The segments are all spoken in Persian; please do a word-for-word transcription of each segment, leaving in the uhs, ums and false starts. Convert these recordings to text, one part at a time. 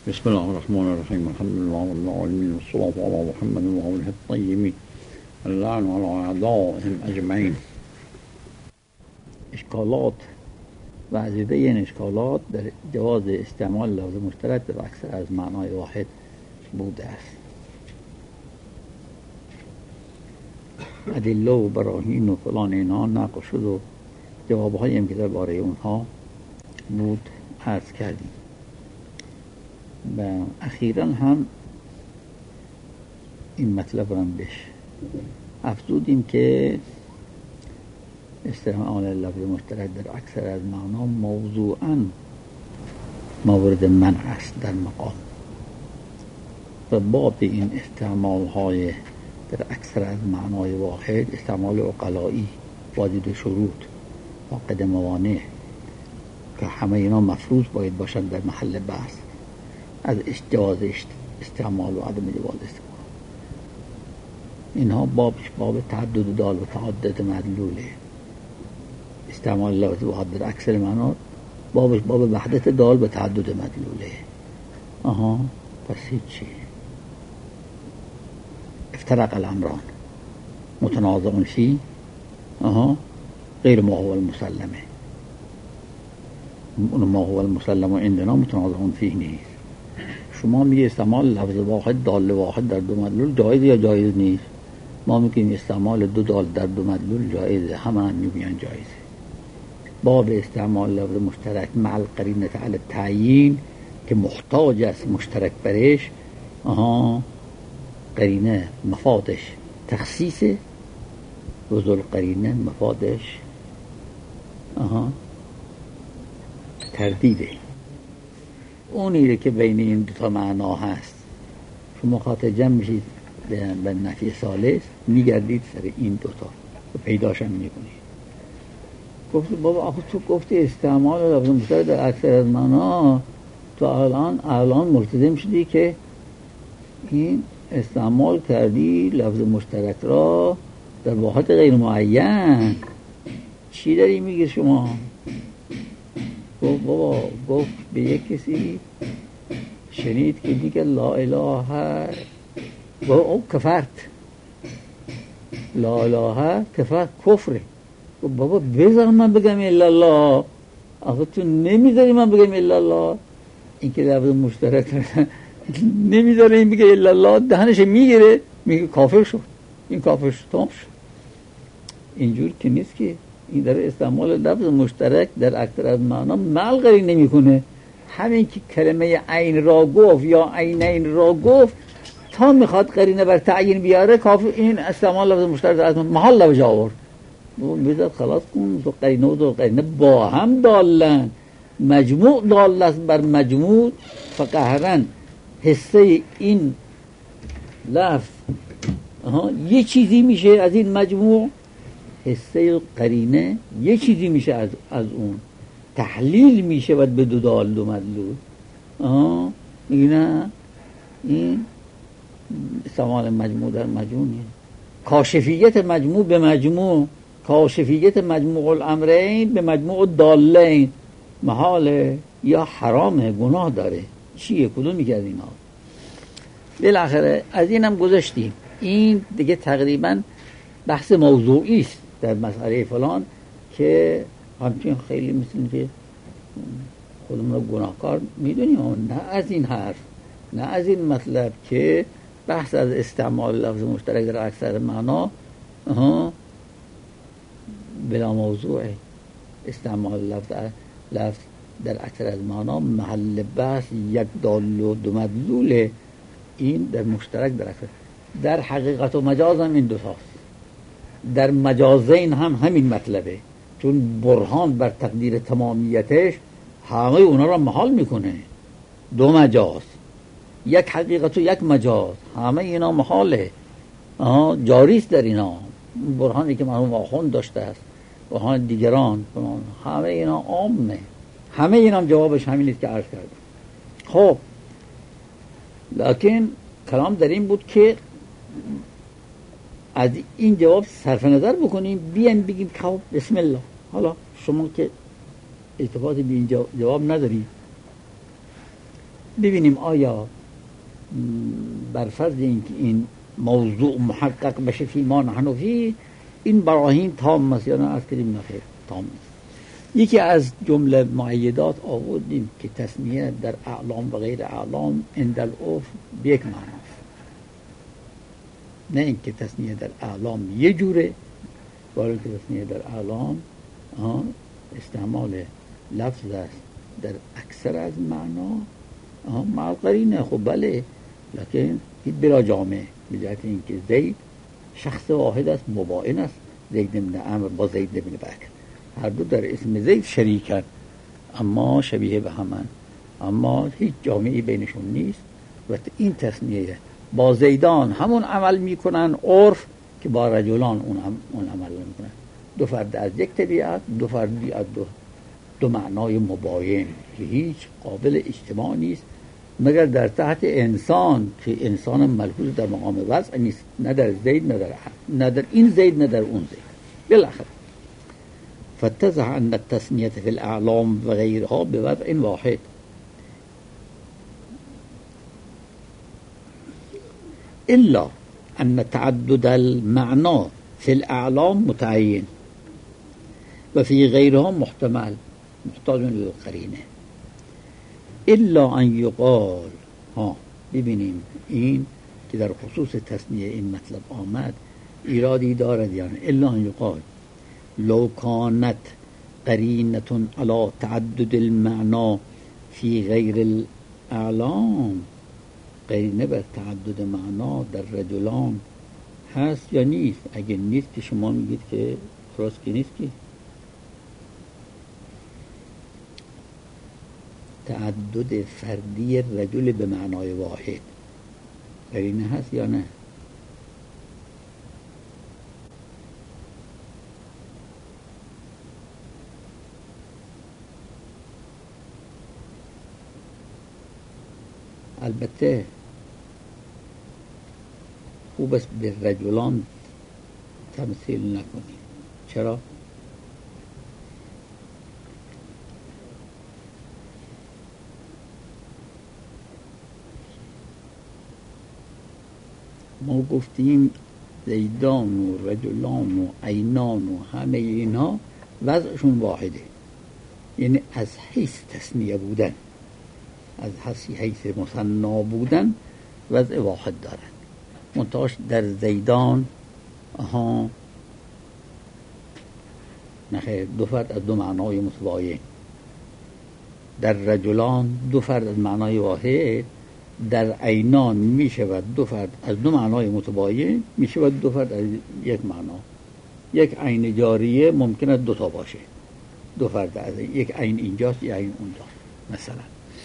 بسم الله الرحمن الرحیم. الحمد لله رب العالمین والصلاة علی محمد و آله الطیبین اللعن علی اعدائهم اجمعین. اشکالات و عزیده این اشکالات در جواز استعمال لفظ مشترک در اکثر از معنای واحد بوده است. ادله و براهین و فلان اینها نقل شد و جوابهایی هم که درباره اونها بود عرض کردیم و اخیراً هم این مطلب را بهش افزودیم که استعمال لفظ مشترک در اکثر از معنا موضوعاً مورد منع است در مقام و باب این استعمال های در اکثر از معنای واحد استعمال عقلایی واجد شروط فاقد موانع که همه اینا مفروض باید باشند در محل بحث از جواز استعمال و عدم جواز استعمال. اینها بابش باب تعدد دال و تعدد مدلوله. استعمال لفظ واحد در اکثر معنا بابش باب وحدت دال و تعدد مدلوله. آها پس هیچی. افترق الامران متنازع فی آها غیر ما هو المسلمه. اون ما هو المسلم عندنا متنازع فیه نیست. شما میگه استعمال لفظ واحد دال واحد در دو مدلول جایز یا جایز نیست؟ ما میگیم استعمال دو دال در دو مدلول جایزه، همه هم میگن جایزه. باب استعمال لفظ مشترک مع القرینه علی التعیین که محتاج است مشترک برش، آها قرینه مفادش تخصیصه و ذل قرینه مفادش آها تردیده. اونیه که بین این دو تا معنا هست شما خاطر جمع میشید به نفی ثالث میگردید سر این دوتا و پیداشم میکنید. گفت بابا آخه تو گفتی استعمال لفظ مشترک در اکثر از معنا، تو الان الان ملتزم شدی که این استعمال کردی لفظ مشترک را در واحد غیر معین. چی داری میگی شما؟ گفت بابا گفت به یک کسی شنید که دیگه لا اله و او کفرت، لا اله کفرت کفره. گفت بابا بذار من بگم الا الله. آخه تو نمیذاری من بگم الا الله. این که لفظ مشترک نمیذاره این بگه الا الله، دهنش میگیره میگه کافر شد. این کافر شد تمام شد. اینجور که نیست که این در استعمال لفظ مشترک در اکثر از معنا ملغری نمی کنه. همین که کلمه عین را گفت یا عینین را گفت تا میخواد قرینه بر تعیین بیاره کافی این استعمال لفظ مشترک از محل لفظ آورد. بذار خلاص کن تو قرینه و تو قرینه با هم دالن، مجموع دال است بر مجموع فقهرن حصه این لفظ یه چیزی میشه از این مجموع، حصه قرینه یه چیزی میشه از از اون، تحلیل میشه و به دو دال دو مدلول. آها میگه نه این استعمال مجموع در مجموع نیست. کاشفیت مجموع به مجموع، کاشفیت مجموع الامرین به مجموع دالین محاله یا حرامه، گناه داره. چیه کدوم میگه از اینا؟ بالاخره از اینم گذاشتیم. این دیگه تقریبا بحث موضوعی است در مسئله فلان که همچنین خیلی مثل که خودمون رو گناهکار میدونیم. نه از این حرف، نه از این مطلب که بحث از استعمال لفظ مشترک در اکثر معنا بلا موضوعه. استعمال لفظ لفظ در اکثر از معنا محل بحث یک دال و دو مدلوله. این در مشترک در اکثر، در حقیقت و مجاز هم این دو تاست. در مجازین هم همین مطلبه، چون برهان بر تقدیر تمامیتش همه اونا را محال میکنه. دو مجاز، یک حقیقت و یک مجاز، همه اینا محاله، جاریست در اینا. برهانی که مرحوم آخوند داشته است، برهان دیگران، همه اینا عامه. همه اینا جوابش همین است که عرض کردم. خب لیکن کلام در این بود که از این جواب صرف نظر بکنیم، بیایم بگیم خب بسم الله. حالا شما که التفاتی به این جواب نداری، ببینیم آیا بر فرض اینکه این موضوع محقق بشه فی ما نحن فی، این براهین تام است یا نه؟ از کدیم نخیر تام است. یکی از جمله معیدات آوردیم که تسنیه در اعلام و غیر اعلام عند العرف به یک معناست، نه اینکه تسنیه در اعلام یه جوره، ولی که تسنیه در اعلام استعمال لفظ است در اکثر از معنا مع قرینه. خب بله، لکن بلا جامعه، به جهت اینکه زید شخص واحد است، مباین است، زید بن عمرو با زید بن بکر هر دو در اسم زید شریکن، اما شبیه به همن، اما هیچ جامعی بینشون نیست. و این تسنیه با زیدان همون عمل میکنن عرف که با رجلان اون, هم اون عمل میکنن. دو فرد از یک طبیعت، دو فردی از دو, دو معنای مباین که هیچ قابل اجتماع نیست مگر در تحت انسان که انسان ملحوظ در مقام وضع نیست، نه در زید نه در نه در این زید نه در اون زید. بالاخره فتضح ان التسنیه فی الاعلام و غیرها بوضع واحد، الا ان تعدد المعنى فی الاعلام متعین و فی غیرها محتمل محتاج للقرینه. الا ان یقال، ها ببینیم این که در خصوص تسنیه این مطلب آمد ایرادی دارد، یعنی الا ان یقال لو کانت قرینة علی تعدد المعنى فی غیر الاعلام، قرینه بر تعدد معنا در رجلان هست یا نیست؟ اگه نیست که شما میگید که خلاص که نیست، که تعدد فردی رجل به معنای واحد قرینه هست یا نه؟ البته خوب است به رجلان تمثیل نکنیم. چرا؟ ما گفتیم زیدان و رجلان و عینان و همه اینها وضعشون واحده، یعنی از حیث تسنیه بودن، از حیث مثنا بودن وضع واحد دارن. منتهاش در زیدان آها نخیر دو فرد از دو معنای متباین، در رجلان دو فرد از معنای واحد، در عینان می شود دو فرد از دو معنای متباین، می شود دو فرد از یک معنا. یک عین جاریه ممکنه دو تا باشه، دو فرد از یک عین اینجاست یک عین اونجاست مثلا.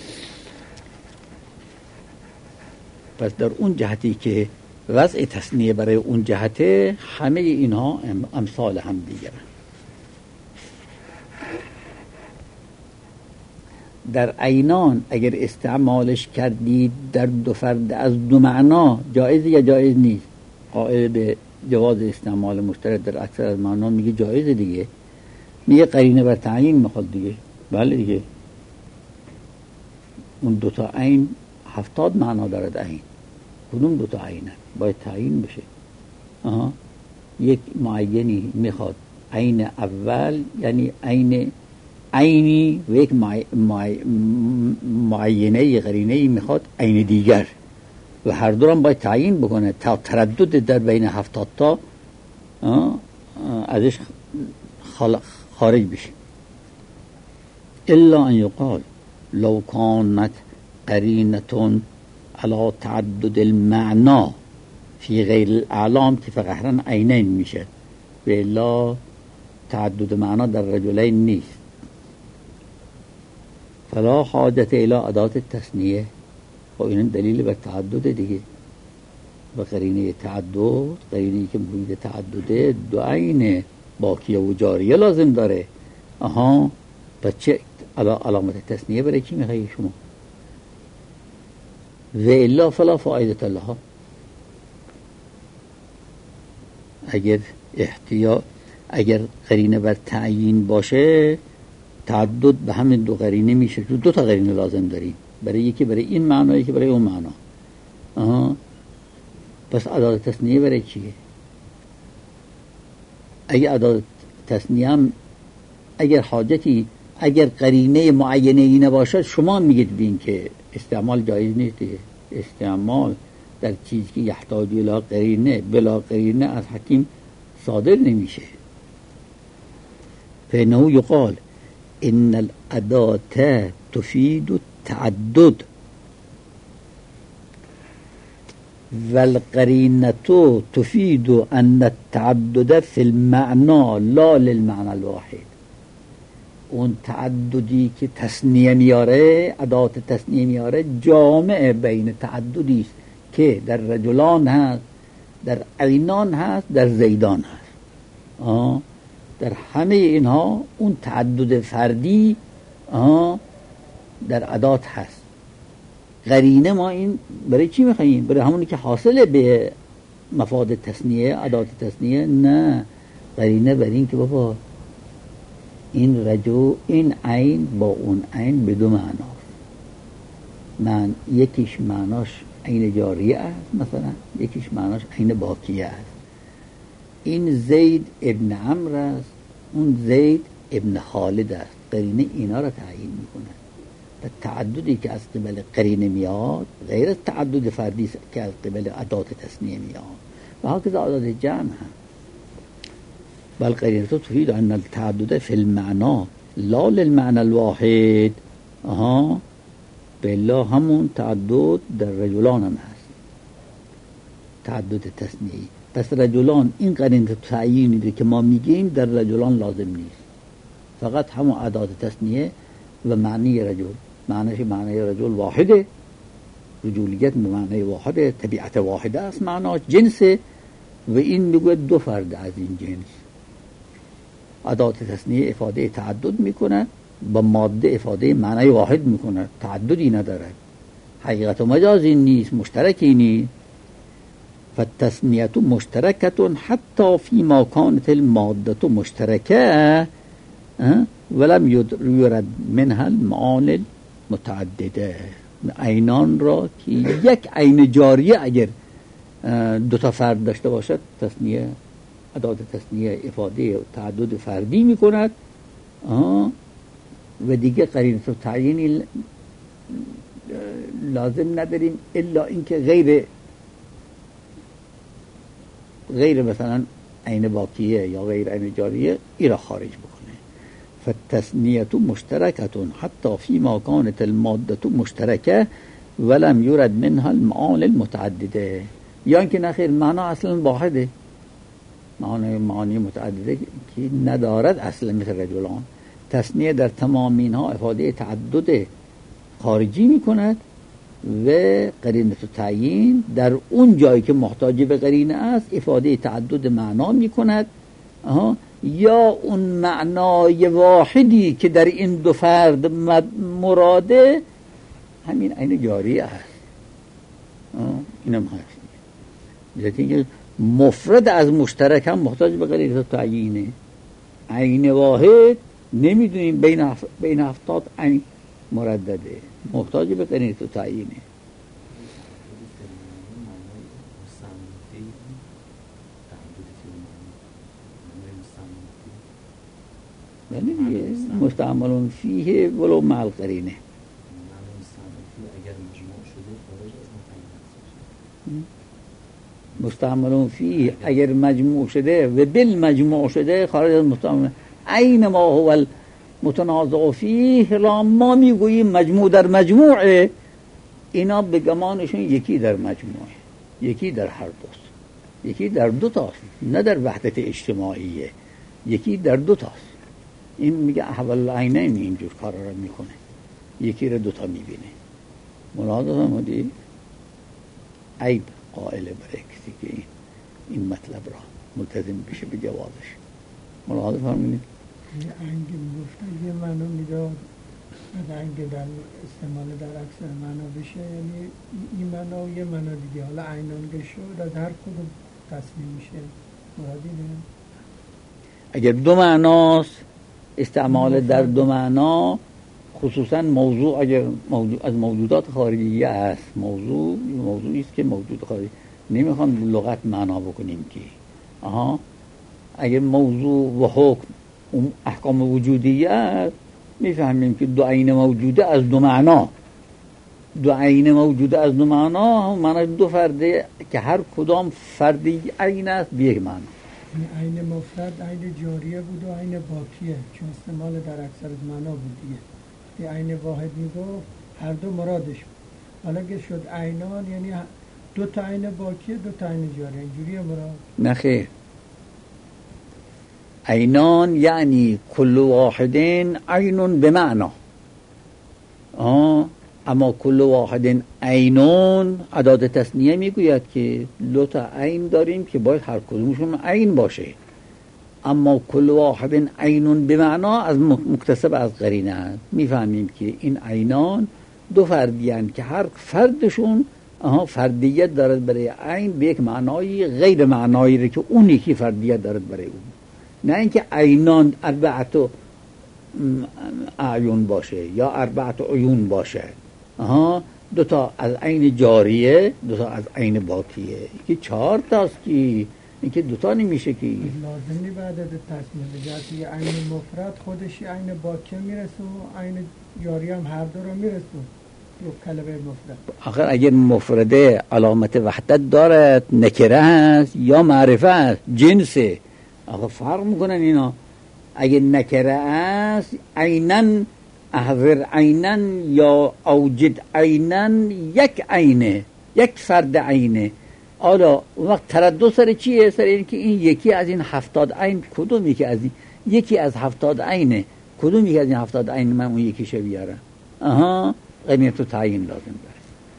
پس در اون جهتی که وضع تسنیه برای اون جهته، همه اینها امثال هم دیگرن. در عینان اگر استعمالش کردید در دو فرد از دو معنا، جایز یا جایز نیست؟ قائل به جواز استعمال مشترک در اکثر از معنا میگه جایز دیگه، میگه قرینه بر تعیین میخواد دیگه. بله دیگه، اون دوتا عین هفتاد معنا دارد عین، کدوم دوتا عینه باید تعیین بشه. آها یک معینی میخواد عین اول، یعنی عین عینی، و یک معینه قرینه میخواد عین دیگر، و هر دو هم باید تعیین بکنه تا تردد در بین هفتاد تا ازش خارج بشه. الا ان یقال لو کانت قرینة علی تعدد المعنا فی غیر الاعلام، که فقهرا عینین میشه و الا تعدد معنا در رجلین نیست، فلا حاجت الی ادات التثنیه. و این دلیل بر تعدد دیگه، و قرینه تعدد، قرینه که مفید تعدده دو عین باقیه و جاریه لازم داره. آها پس چه علامت تثنیه برای چی میخوایی شما؟ و الا فلا فائدة لها. اگر احتیاط اگر قرینه بر تعیین باشه، تعدد به همین دو قرینه میشه، دو تا قرینه لازم داریم، برای یکی برای این معنا، یکی برای اون معنا. آها. پس ادات تثنیه برای چیه؟ اگه ادات تثنیه هم اگر حاجتی، اگر قرینه معینه ای نباشد، شما میگید بین که استعمال جایز نیست. استعمال در چیزی که یحتاج الی قرینه، بلا قرینه از حکیم صادر نمیشه. فإنه یقال ان الادات تفید التعدد والقرینه تفید ان التعدد فی المعنى لا للمعنى الواحد. اون تعددی که تثنیه میاره، ادات تثنیه میاره، جامع بین تعددی است که در رجلان هست، در عینان هست، در زیدان هست. آه. در همه اینها اون تعدد فردی آه در ادات هست. قرینه ما این برای چی میخواییم؟ برای همونی که حاصله به مفاد تثنیه، ادات تثنیه؟ نه، قرینه برای این که بابا این رجو، این عین با اون عین به دو معناست. من یکیش معناش عین جاریه است مثلا، یکیش معناش عین باقیه است. این زید ابن عمرو است، اون زید ابن خالد است. قرینه اینا را تعیین میکنه. تعددی که از قبل قرینه میاد غیر از تعدد فردی که از قبل ادات تثنیه میاد. و هكذا ادات جمع هم. بل قرینه تفید ان التعدد فی المعنى لا للمعنى الواحد. آها، بلا همون تعدد در رجلان هم هست، تعدد تثنیه‌ای. پس رجلان این قرینه تعیینی که ما میگیم در رجلان لازم نیست، فقط همون ادات تثنیه و معنی رجل. معنیش معنی رجل واحده، رجولیت معنی واحده، طبیعت واحده است، معناش جنسه و این میگه دو فرد از این جنس. ادات تثنیه افاده تعدد میکنه، با ماده افاده معنی واحد میکنه، تعددی نداره، حقیقت و مجازی نیست، مشترکی نیست. فالتثنیه مشترکه حتی فيما كانت الماده مشترکه ولم یرد منها المعانی متعدده. عینان را که یک عین جاریه اگر دو تا فرد داشته باشد، تثنیه، ادات تثنیه افاده تعدد فردی میکند و دیگه قرینه و تعیینی لازم نداریم، الا اینکه غیر غیر مثلا عین باقیه یا غیر عین جاریه ای را خارج بکنه. فالتثنیه مشترکه حتی فيما كانت الماده مشترکه ولم یرد منها المعانی المتعدده. یا اینکه نخیر معنا اصلا واحده، معانی معانی متعدده که ندارد اصلا، مثل رجلان. تثنیه در تمام اینها افاده تعدد خارجی میکند و قرینه تعیین در اون جایی که محتاج به قرینه است افاده تعدد معنا میکند. آها. یا اون معنای واحدی که در این دو فرد مراده همین عین جاریه است. اینم هست. لیکن مفرد از مشترک هم محتاج به قرینه تعیینه. عین واحد نمیدونیم بین هف... بین هفتاد عین مردده، محتاج به قرینه تعیینه. بله دیگه، مستعمل فیه ولو مع القرینه. مستعمل فیه اگر مجموع شده و بالمجموع شده خارج از مستعمل. عین ما هو المتنازع فیه لا، ما میگوییم مجموع در مجموعه، اینا به گمانشون یکی در مجموعه، یکی در هر دوست، یکی در دو تاست، نه در وحدت اجتماعیه، یکی در دو تاست. این میگه احوال العینین اینجور کار را میکنه، یکی را دوتا میبینه. ملاحظه فرمودی؟ عیب قائله برای کسی که این, این مطلب را ملتزم بشه به جوازش. ملاحظه فرمودی؟ یه انگی گفتن یه معنا میداد و انگی در استعمال در اکثر معنا بشه، یعنی این معنا و یه معنا دیگه. حالا عینان شد از هر کدوم تصمیم میشه مرادی نه؟ اگر دو معناست استعمال در دو معنا خصوصا موضوع اگر موضوع از موجودات خارجی است، موضوع موضوعی است که موجود خارجی نمیخوام لغت معنا بکنیم که آها اگر موضوع و حکم اون احکام وجودی است میفهمیم که دو عین موجوده از دو معنا، دو عین موجوده از دو معنا هم معناش دو فرده که هر کدام فردی عین است به یک معنا. عین مفرد عین جاریه بود و عین باقیه، چون استعمال در اکثر معنا بود دیگه. یه عین واحد میگفت هر دو مرادش بود. حالا که شد عینان یعنی دو تا عین باقیه دو تا عین جاریه، اینجوریه مراد؟ نه خیر، عینان یعنی کل واحد عین بمعنا، آه اما کل واحد عینون اعداد تثنیه میگوید که دو تا عین داریم که باید هر کدومشون عین باشه، اما کل واحد عینون بمعنا از مکتسب از قرینه است. میفهمیم که این عینان دو فردی هستند که هر فردشون آها فردیت دارد برای عین به یک معنای غیر معنایی رو که اون یکی فردیت دارد برای اون، نه اینکه عینان اربعت اعیون باشه یا اربعت عیون باشه. آها دو تا از عین جاریه، دو تا از عین باقیه، که چهار تاست که اینکه دو تا نمیشه که لازم نی بعد از تصمیم بگیرد یه عین مفرد خودش عین باقیه میرسه و عین جاریه هم هر دو رو میرسه رو کلمه مفرد. آخر اگر مفرده علامت وحدت دارد نکره است یا معرفه است جنسه، آخر فرق میکنن اینا. اگر نکره است عینن احضر عینن یا اوجد عینن یک عینه، یک فرد عینه. حالا وقت تردد سر چیه؟ سر این که این یکی از این هفتاد عین کدومی که از این یکی از هفتاد عینه، کدومی که از این هفتاد عین من اون یکیشه بیارم. آها قیمت تو تعیین لازم داره.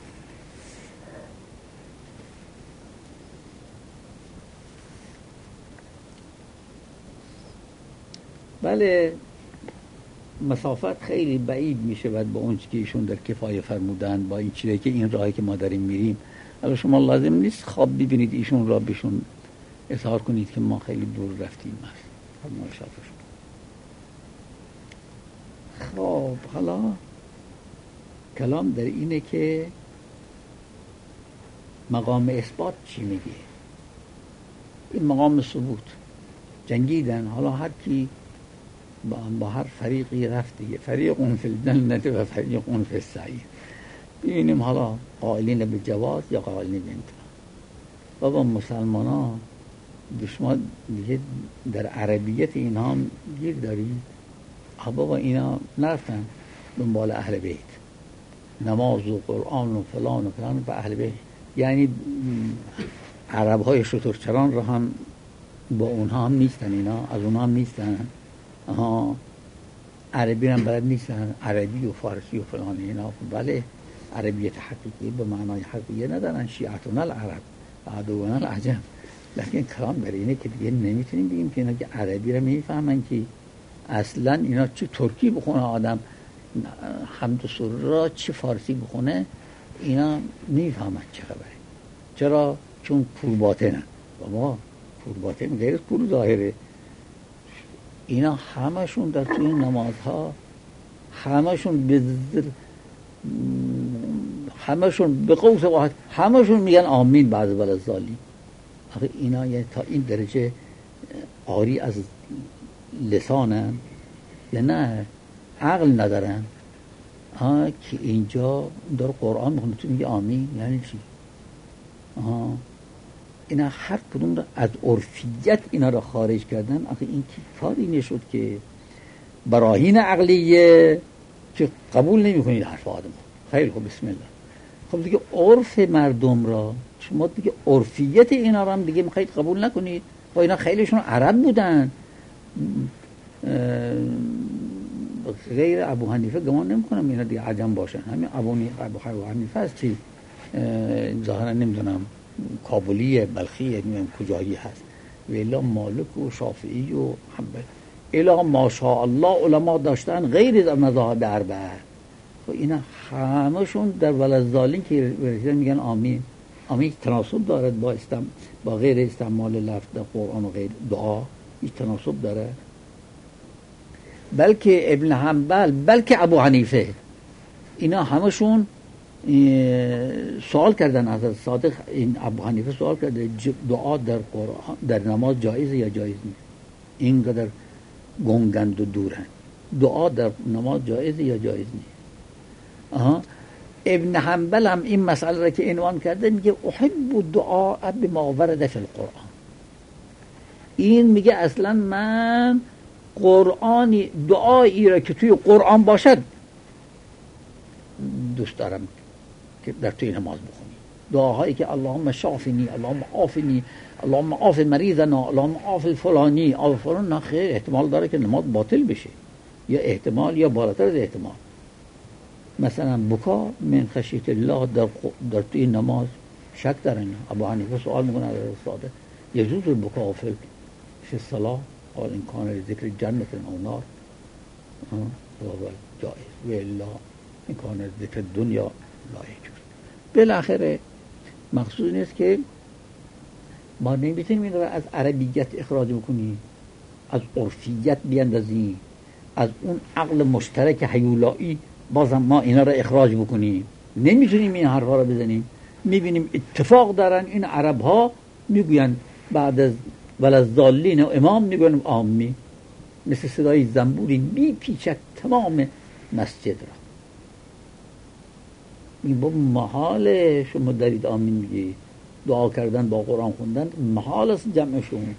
بله مسافت خیلی بعید میشه بعد با اون چیزی که ایشون در کفایه فرمودن، با این چیزی که این راهی که ما داریم میریم. اگر شما لازم نیست خواب ببینید ایشون را بهشون اظهار کنید که ما خیلی دور رفتیم. خب حالا کلام در اینه که مقام اثبات چی میگه؟ این مقام ثبوت جنگیدن، حالا هر کی با, با هر فریقی رفت دیگه، فریق اون فی الجنت و فریق اون فی السعیر. ببینیم حالا قائلین به جواز یا قائلین به امتناع. بابا مسلمان ها شما دیگه در عربیت اینها گیر داری؟ بابا اینا نرفتن دنبال اهل بیت، نماز و قرآن و فلان و فلان و اهل بیت، یعنی عرب های شترچران را هم با اونها هم نیستن، اینا از اونها هم نیستن. آها عربی هم بلد نیستن، عربی و فارسی و فلان اینا. بله عربیت حقیقی به معنای حقیقی ندارن، شیعتون العرب عدوان العجم. لیکن کلام برای اینه که دیگه نمیتونیم بگیم که اینا که عربی را میفهمن که اصلا اینا چه ترکی بخونه آدم حمد و سرور را چه فارسی بخونه اینا میفهمن چه خبره. چرا؟ چون کور باطنن. بابا کور باطن غیر کور ظاهره. اینا همشون در توی نمازها همشون به همشون به قوس واحد همشون میگن آمین بعد از ولزالی. آخه اینا یعنی تا این درجه آری از لسانن یا نه عقل ندارن؟ ها که اینجا داره قرآن میخونه تو میگه آمین یعنی چی؟ آها اینا هر کدوم را از عرفیت اینا را خارج کردن. آخه این که کاری نشد که براهین عقلیه که قبول نمی کنید حرف آدم. خیلی خوب بسم الله. خب دیگه عرف مردم را شما دیگه عرفیت اینا را هم دیگه میخواید قبول نکنید. و اینا خیلیشون عرب بودن، غیر ابو حنیفه گمان نمی کنم اینا دیگه عجم باشن. همین ابو حنیفه است که ظاهرا نمیدونم کابلیه بلخیه نمیدونم کجایی هست، ویلا مالک و شافعی و حنبل الا ماشاءالله علما داشتن غیر از مذاهب اربعه. و اینا همشون در ولزالین که رسیدن میگن آمین. آمین تناسب دارد با استم با غیر استعمال لفظ در قرآن و غیر دعا هیچ تناسب داره؟ بلکه ابن حنبل، بلکه ابو حنیفه، اینا همشون سوال کردن حضرت صادق. این ابو حنیفه سوال کرده دعا در قرآن در نماز جایزه یا جایز نیست؟ اینقدر گنگند و دورن، دعا در نماز جایزه یا جایز نیست؟ آها. ابن حنبل هم این مسئله را که عنوان کرده میگه احب الدعاء بما ورد فی القرآن. این میگه اصلا من قرآنی دعایی را که توی قرآن باشد دوست دارم که در توی نماز بخونی. دعاهایی که اللهم شافنی، اللهم عافنی، اللهم عاف مریضنا، اللهم عاف فلانی، عاف فلان، نه خیر، احتمال داره که نماز باطل بشه، یا احتمال یا بالاتر از احتمال. مثلا بکا من خشیت الله در در توی نماز شک دارن. ابو حنیفه سوال میکنه از استاد یجوز البکا فی فی الصلاه؟ قال ان کان ذکر جنت او نار فهو جائز و الا ان کان ذکر دنیا لا یجوز. بالاخره مقصود نیست که ما نمیتونیم این رو از عربیت اخراج بکنیم، از عرفیت بیاندازیم، از اون عقل مشترک هیولایی بازم ما اینا رو اخراج بکنیم. نمیتونیم این حرفا رو بزنیم. میبینیم اتفاق دارن این عرب ها میگوین بعد از ولضالین و امام میگوین آمی، مثل صدای زنبوری میپیچد تمام مسجد را. این با محال شما دارید آمین میگی، دعا کردن با قرآن خوندن محال است جمعشون.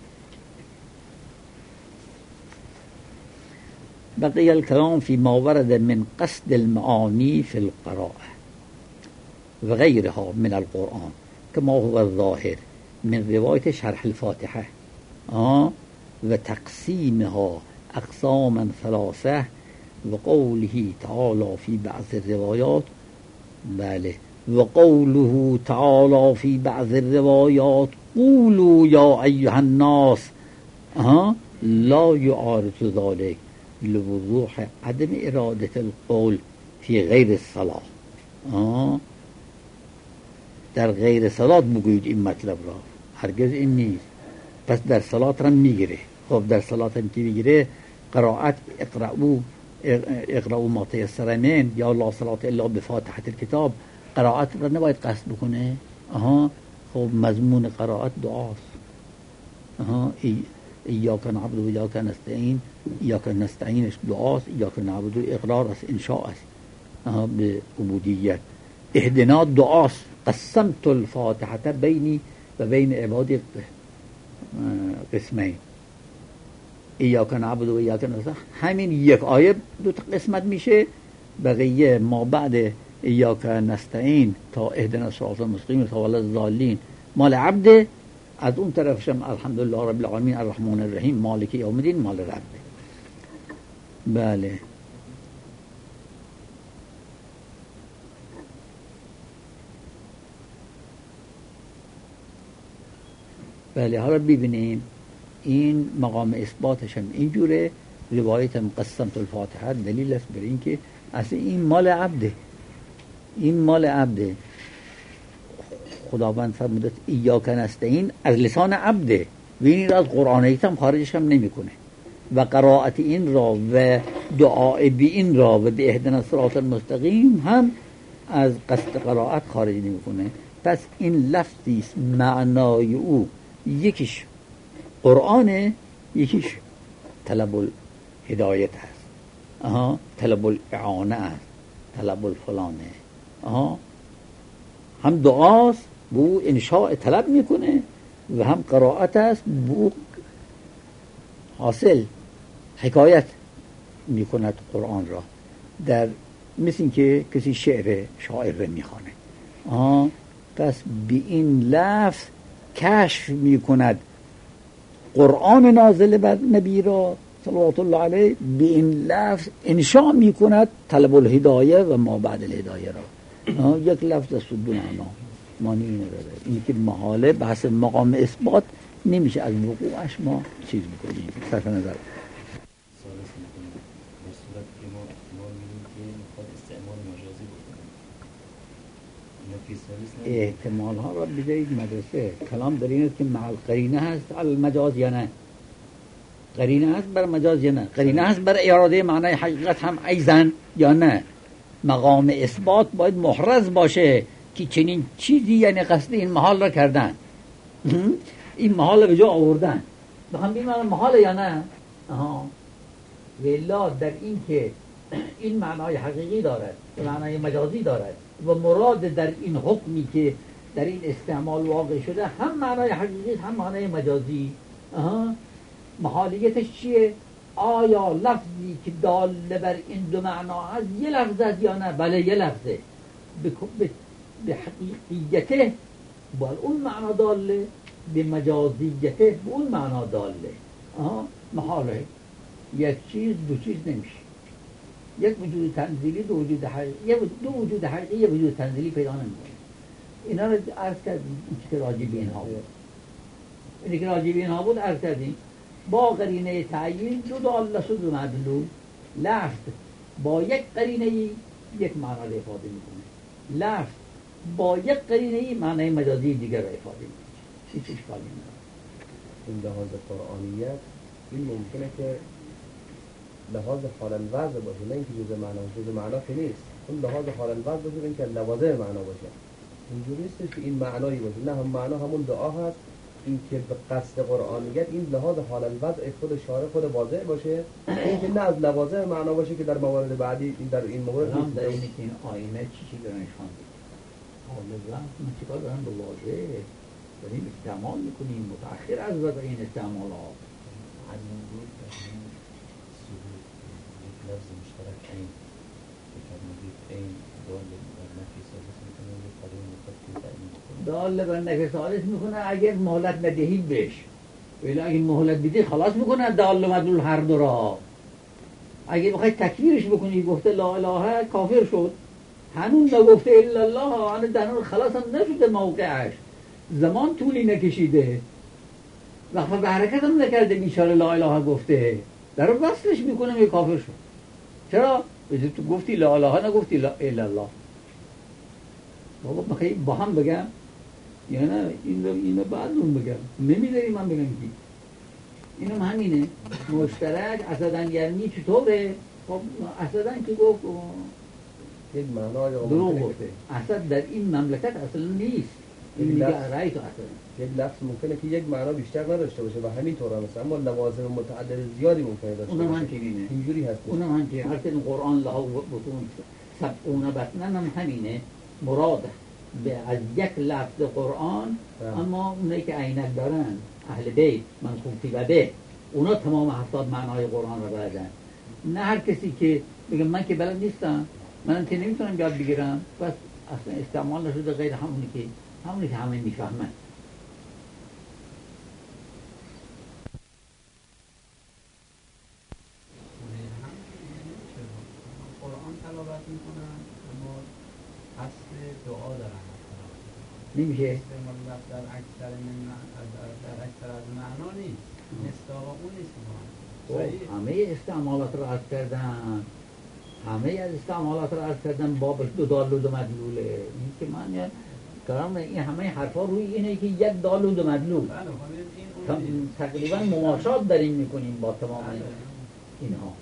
بقي الكلام فيما ورد من قصد المعاني في القراءة وغيرها من القرآن كما هو الظاهر من رواية شرح الفاتحة آه وتقسيمها أقساما ثلاثة وقوله تعالى في بعض الروايات بله وقوله تعالى في بعض الروايات قولوا يا أيها الناس آه لا يعارض ذلك لوضوح عدم إرادة القول في غیر الصلاة. آه. در غیر صلات بگوید این مطلب را، هرگز این نیست. پس در صلات را میگیره. خب در صلات هم که میگیره قرائت اقرأو اقرأو ما تیسر من یا لا صلاة الا بفاتحة الكتاب، قرائت را نباید قصد بکنه. آها. خب مضمون قرائت دعاست. آها. ای ایاک نعبد و ایاک نستعین، ایاک نستعینش دعاست، ایاک نعبد اقرار است، انشاء است به عبودیت. اهدنا دعاست، قسمت الفاتحه بینی و بین عبادی قسمین، ایاک نعبد و ایاک نستعین همین یک آیه دو قسمت میشه. بقیه ما بعد ایاک نستعین تا اهدنا الصراط المستقیم تا ولضالین مال عبده، از اون طرفشم الحمدلله رب العالمین الرحمن الرحیم مالک یوم الدین مال ربه. بله بله. حالا ببینیم این مقام اثباتش هم اینجوره. روایت هم قسمت الفاتحه دلیل است بر این که اصلا این مال عبده، این مال عبده. خداوند فرموده ایاک نستعین از لسان عبده و این را از قرآن هم خارجش هم نمی کنه و قرائت این را و دعای بی این را و به اهدنا الصراط المستقیم هم از قصد قرائت خارج نمی کنه. پس این لفظی است معنای او یکیش قرآنه، یکیش طلب الهدایت هست، آها طلب الاعانه است، طلب الفلانه، آها هم دعاست بو انشاء طلب میکنه و هم قرائت است بو حاصل حکایت میکند قرآن را. در مثل که کسی شعر شاعر را میخوانه، آه پس بی این لفظ کشف میکند قرآن نازل بر نبی را صلوات الله علیه، بی این لفظ انشاء میکند طلب الهدایه و ما بعد الهدایه را. یک لفظ است دو معنا معنی نداره. این که محاله بحث مقام اثبات نمیشه از وقوعش ما چیز بکنیم صرف نظر. احتمال ها را بذارید مدرسه. کلام در این است که مع القرینه هست المجاز یا نه. قرینه هست بر مجاز یا نه؟ قرینه هست بر اراده معنای حقیقت هم ایزن یا نه؟ مقام اثبات باید محرز باشه که چنین چیزی یعنی قصد این محال را کردن، این محال را به جا آوردن. بخوام بگیم محال یا نه؟ آها. ولا در این که این معنای حقیقی دارد و معنای مجازی دارد و مراد در این حکمی که در این استعمال واقع شده هم معنای حقیقی هم معنای مجازی. آها. محالیتش چیه؟ آیا لفظی که دال بر این دو معنا هست یه لفظ است یا نه؟ بله یه لفظه. به حقیقیته با اون معنا داله، به مجازیته به اون معنا داله. آها. محاله یک چیز دو چیز نمیشه. یک وجود تنزیلی دو وجود حقیقی، دو وجود حقیقی یک وجود تنزیلی پیدا نمیکنه. اینا رو عرض کردیم که راجع به اینها بود. اینی که راجع به اینها بود عرض کردیم. با قرینه تعیین دو داله دو مدلول، لفظ با یک قرینه یک معنا را افاده میکنه، لفظ با یک قرینه معنای مجازی دیگر را افاده میکنه. هیچ اشکالی نداره. این لحاظ قرآنیت این ممکنه که لحاظ حال الوضع باشه، نه اینکه جزء معنا باشه. جزء معنا که نیست. اون لحاظ حال الوضع باشه، این که لوازم معنا باشه. اینجوری نیستش که این معنایی باشه، نه هم معنا همون دعا هست. این که به قصد قرآنیت این لحاظ حال الوضع خود شارع خود واضح باشه، این که نه از لوازم معنا باشه که در موارد بعدی این در این مورد نیست. در اینه که این آینه چی چی دارن نشان میده. حال الوضع من چیکار دارن به واضح داریم استعمال میکنیم متأخر از وضع این استعمالات. لفظ مشترک این بکرمید این دال بر نفی ثالث میکنه دال بر نفی ثالث میکنه اگر مهلت ندهید بهش، ولی اگر مهلت بدید خلاص میکنه دال و مدلول هر دو را. اگر بخواید تکفیرش بکنی گفته لا اله کافر شد، هنوز نگفته الا الله، هنوز در خلاص هم نشده موقعش، زمان طولی نکشیده، وقت به حرکت هم نکرده، بیچاره لا اله گفته در رو وصلش میکنه یه کافر شد. چرا؟ بذار تو گفتی لا اله نگفتی لا الا الله. بابا بخوایی با هم بگم یا نه این رو اینو بعد اون بگم، نمیداری من بگم کی. اینم همینه مشترک اسدن گرمی چطوره؟ خب اسدن که گفت یک معنای دروغ گفته. اسد در این مملکت اصلا نیست. این میگه رأی تو اسد. یک لفظ ممکنه که یک معنا بیشتر نداشته باشه و همین طور هم اما لوازم متعدد زیادی ممکنه داشته باشه. اونم همینه. اینجوری هست. اونم همینه. هر این قرآن له بطون سبعون بطنا هم همینه. مراد به از یک لفظ قرآن ده. اما اونایی که عینک دارن اهل بیت منصوب و به اونا تمام هفتاد معنای قرآن رو بلدن. نه هر کسی که بگم من که بلد نیستم، من که نمیتونم یاد بگیرم، بس اصلا استعمال نشده غیر همونی که همونی که همه میفهمن. قرآن تلاوت میکنن اما قصد دعا دارن، نمیشه استعمال لفظ در اکثر من در اکثر از معنا نیست، مصداق اون نیست. همه استعمالات رو عرض کردن، همه از استعمالات رو عرض کردن بابش دو دال و دو مدلوله. این که من یه کلام این همه حرفا روی اینه که یک دال و دو مدلول تقریبا مماشات داریم میکنیم با تمام اینها.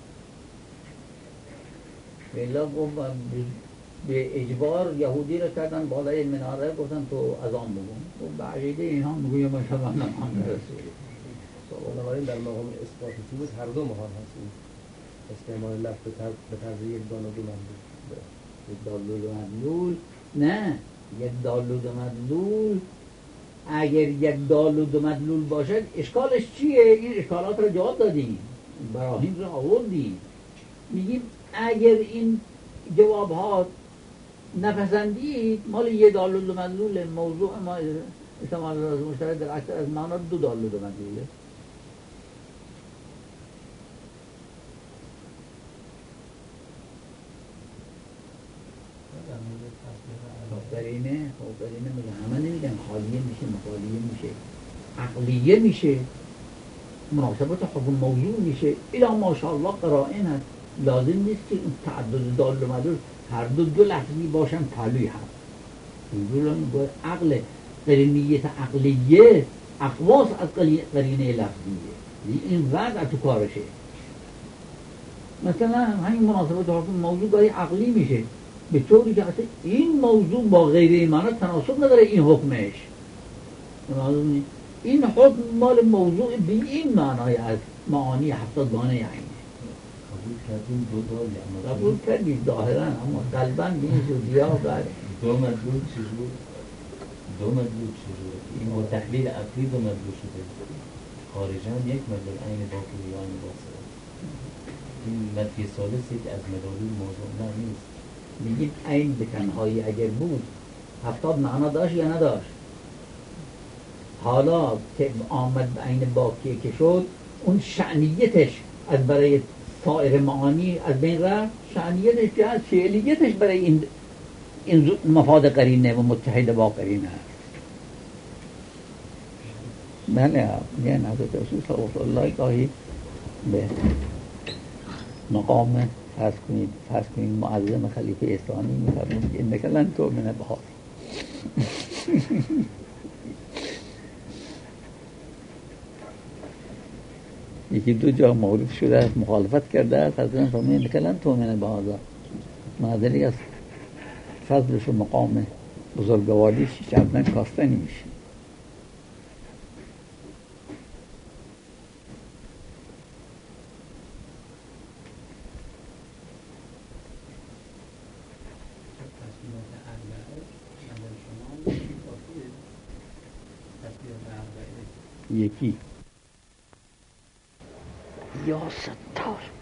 بلا گفت به اجبار یهودی رو کردن بالای مناره، گفتن تو اذان بگو، و به عقیده اینها میگویم مشهد ان محمد رسول. بنابراین در مقام اثبات ثبوت هر دو محال هست. استعمال لفظ به طرز یک دال و دو مدلول. یک دال و دو مدلول نه، یک دال و دو مدلول اگر یک دال و دو مدلول باشد اشکالش چیه؟ این اشکالات رو جواب دادیم، براهین رو آوردیم. میگیم اگر این جواب ها نپسندید مال یه دال و دو مدلول، موضوع ما استعمال لازم مشترک در اکثر از معنا دو دال و دو مدلوله. قرینه خب قرینه میگه همه نمیگن خالیه میشه، مخالیه میشه، عقلیه میشه، مناسبت حکم موضوع میشه. الا ماشاءالله قرائن هست، لازم نیست که این تعدد دال و مدلول هر دو دو لفظی باشن پلوی هم. اینجور باید عقل قرینیت عقلیه اقواس از قرینه لفظیه. این وضع تو کارشه. مثلا همین مناسبات حکم موضوع گاهی عقلی میشه به طوری که اصلا این موضوع با غیر این معنی تناسب نداره. این حکمش این حکم مال موضوع به این معنای از معانی هفتاد گانه یعنی قبول کردیم دو دار یعنی قبول کردیم ظاهرا، اما قلباً به این زودیا بله دو مدلول چجور دو مدلول چجور این با تحلیل عقلی دو مدلول شده، خارجاً یک مدلول عین باقی یا عین باقی. این مدفی ثالث یک از مدلول موضوع نه نیست. میگید عین به تنهایی اگر بود هفتاد معنا داشت یا نداشت؟ حالا که آمد به عین باقی که شد اون شأنیتش از برای سایر معانی از بین رفت، شأنیتش که از فعلیتش برای این این مفاد قرینه و متحد با قرینه است. بله میگن حضرت رسول صلی الله علیه گاهی به مقام فرض کنید فرض کنید معظم خلیفه اسلامی میفرمود که انک لن تؤمن بهذا. یکی دو جا مورد شده است مخالفت کرده است، حضرت فرمود انک لن تؤمن بهذا. معذری از فضلش و مقام بزرگواریش جبران کاسته نمیشه. یکی یا ستار